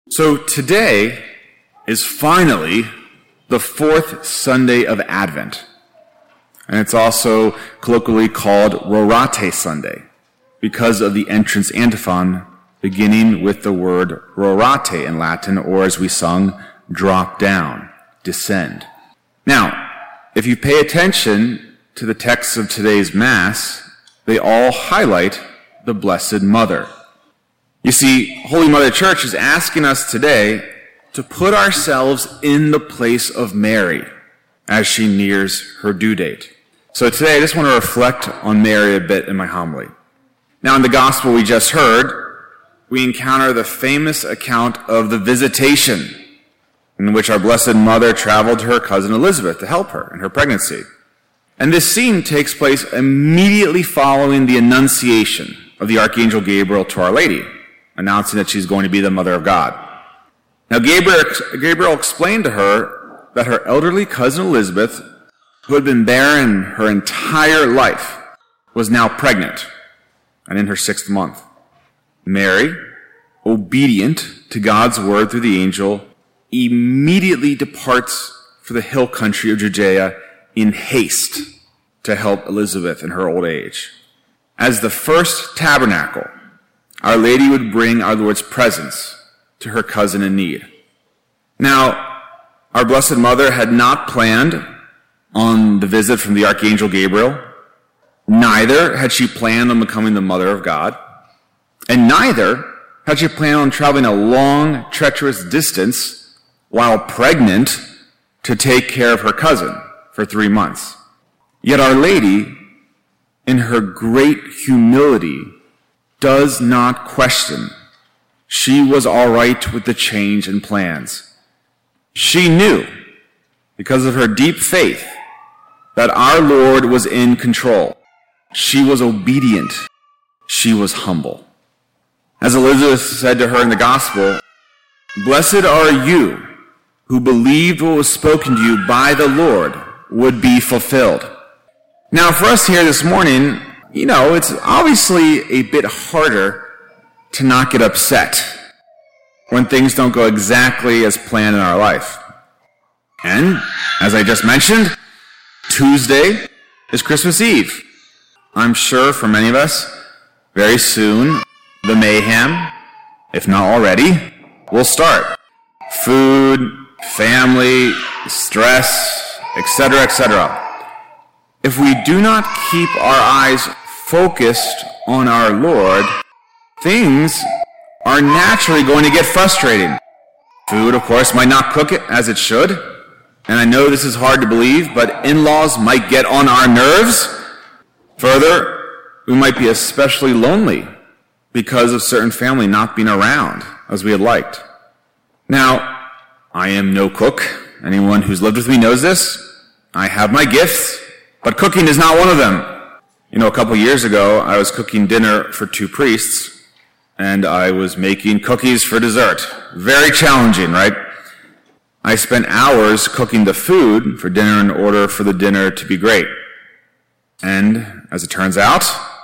So today is finally the fourth Sunday of Advent. And it's also colloquially called Rorate Sunday because of the entrance antiphon beginning with the word rorate in Latin, or as we sung, drop down, descend. Now, if you pay attention to the texts of today's Mass, they all highlight the Blessed Mother. You see, Holy Mother Church is asking us today to put ourselves in the place of Mary as she nears her due date. So today I just want to reflect on Mary a bit in my homily. Now in the gospel we just heard, we encounter the famous account of the visitation in which our Blessed Mother traveled to her cousin Elizabeth to help her in her pregnancy. And this scene takes place immediately following the Annunciation of the Archangel Gabriel to Our Lady, announcing that she's going to be the Mother of God. Now Gabriel explained to her that her elderly cousin Elizabeth, who had been barren her entire life, was now pregnant and in her 6th month. Mary, obedient to God's word through the angel, immediately departs for the hill country of Judea in haste to help Elizabeth in her old age. As the first tabernacle, Our Lady would bring our Lord's presence to her cousin in need. Now, our Blessed Mother had not planned on the visit from the Archangel Gabriel. Neither had she planned on becoming the Mother of God. And neither had she planned on traveling a long, treacherous distance while pregnant to take care of her cousin for 3 months. Yet Our Lady, in her great humility, does not question. She was all right with the change in plans. She knew, because of her deep faith, that our Lord was in control. She was obedient. She was humble. As Elizabeth said to her in the gospel, "Blessed are you who believed what was spoken to you by the Lord would be fulfilled." Now, for us here this morning, it's obviously a bit harder to not get upset when things don't go exactly as planned in our life. And, as I just mentioned, Tuesday is Christmas Eve. I'm sure for many of us, very soon, the mayhem, if not already, will start. Food, family, stress, etc., etc. If we do not keep our eyes focused on our Lord, things are naturally going to get frustrating. Food, of course, might not cook it as it should. And I know this is hard to believe, but in-laws might get on our nerves. Further, we might be especially lonely because of certain family not being around as we had liked. Now, I am no cook. Anyone who's lived with me knows this. I have my gifts, but cooking is not one of them. A couple years ago, I was cooking dinner for 2 priests, and I was making cookies for dessert. Very challenging, right? I spent hours cooking the food for dinner in order for the dinner to be great. And, as it turns out,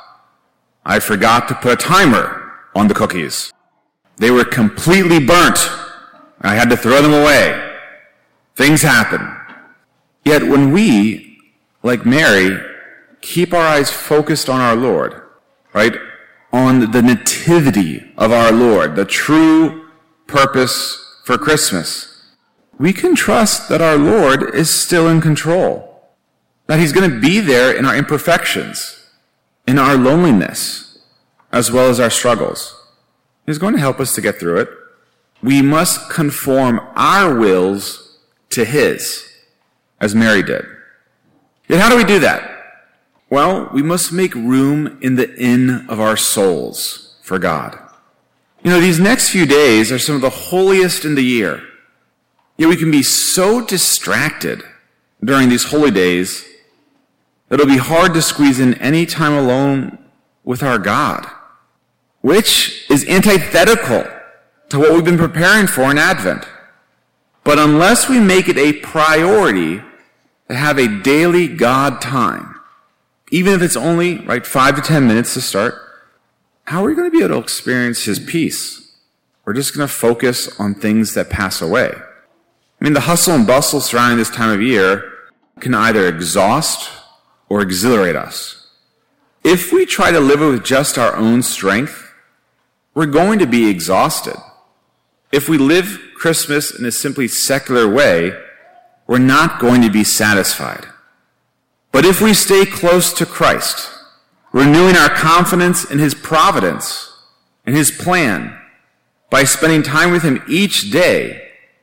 I forgot to put a timer on the cookies. They were completely burnt. I had to throw them away. Things happen. Yet when we, like Mary, keep our eyes focused on our Lord, right? On the nativity of our Lord, the true purpose for Christmas, we can trust that our Lord is still in control, that He's going to be there in our imperfections, in our loneliness, as well as our struggles. He's going to help us to get through it. We must conform our wills to His, as Mary did. Yet how do we do that? Well, we must make room in the inn of our souls for God. These next few days are some of the holiest in the year. Yet we can be so distracted during these holy days that it'll be hard to squeeze in any time alone with our God, which is antithetical to what we've been preparing for in Advent. But unless we make it a priority to have a daily God time, even if it's only 5 to 10 minutes to start, how are we going to be able to experience His peace, we're just going to focus on things that pass away. I mean, the hustle and bustle surrounding this time of year can either exhaust or exhilarate us. If we try to live with just our own strength, we're going to be exhausted. If we live Christmas in a simply secular way, we're not going to be satisfied. But if we stay close to Christ, renewing our confidence in His providence and His plan, by spending time with Him each day,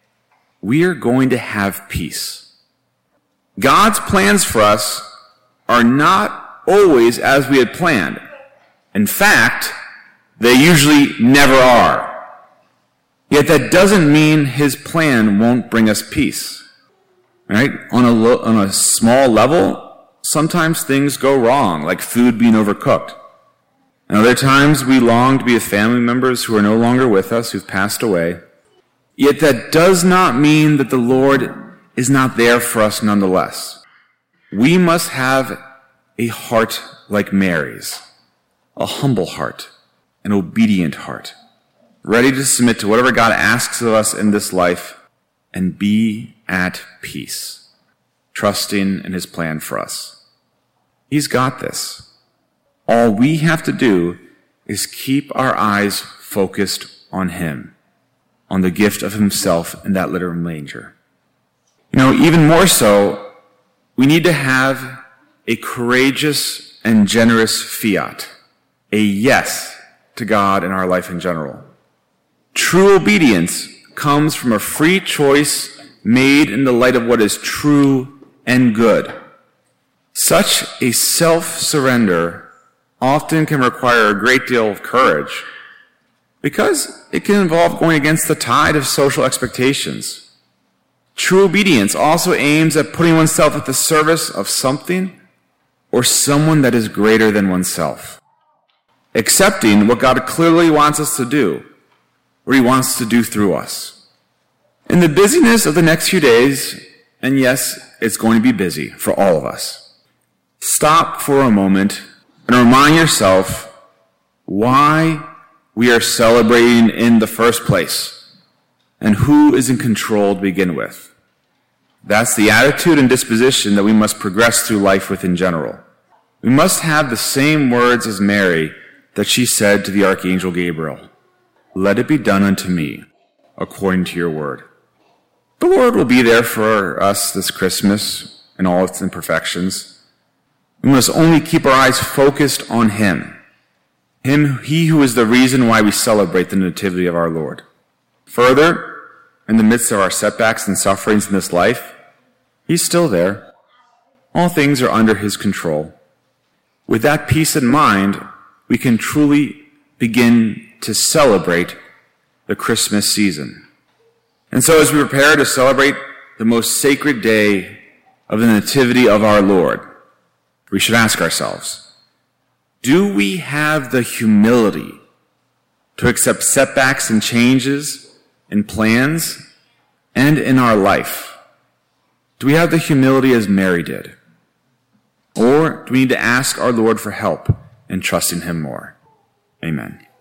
we are going to have peace. God's plans for us are not always as we had planned. In fact, they usually never are. Yet that doesn't mean His plan won't bring us peace. Right? On a small level, sometimes things go wrong, like food being overcooked. And other times we long to be with family members who are no longer with us, who've passed away. Yet that does not mean that the Lord is not there for us nonetheless. We must have a heart like Mary's, a humble heart, an obedient heart, ready to submit to whatever God asks of us in this life and be at peace, trusting in His plan for us. He's got this. All we have to do is keep our eyes focused on Him, on the gift of Himself in that literal manger. Even more so, we need to have a courageous and generous fiat, a yes to God in our life in general. True obedience comes from a free choice made in the light of what is true and good. Such a self-surrender often can require a great deal of courage because it can involve going against the tide of social expectations. True obedience also aims at putting oneself at the service of something or someone that is greater than oneself. Accepting what God clearly wants us to do, or He wants to do through us. In the busyness of the next few days, and yes, it's going to be busy for all of us, stop for a moment and remind yourself why we are celebrating in the first place and who is in control to begin with. That's the attitude and disposition that we must progress through life with in general. We must have the same words as Mary that she said to the Archangel Gabriel. Let it be done unto me according to your word. The Lord will be there for us this Christmas in all its imperfections. We must only keep our eyes focused on Him. He who is the reason why we celebrate the nativity of our Lord. Further, in the midst of our setbacks and sufferings in this life, He's still there. All things are under His control. With that peace in mind, we can truly begin to celebrate the Christmas season. And so as we prepare to celebrate the most sacred day of the nativity of our Lord, we should ask ourselves, do we have the humility to accept setbacks and changes in plans and in our life? Do we have the humility as Mary did? Or do we need to ask our Lord for help in trusting Him more? Amen.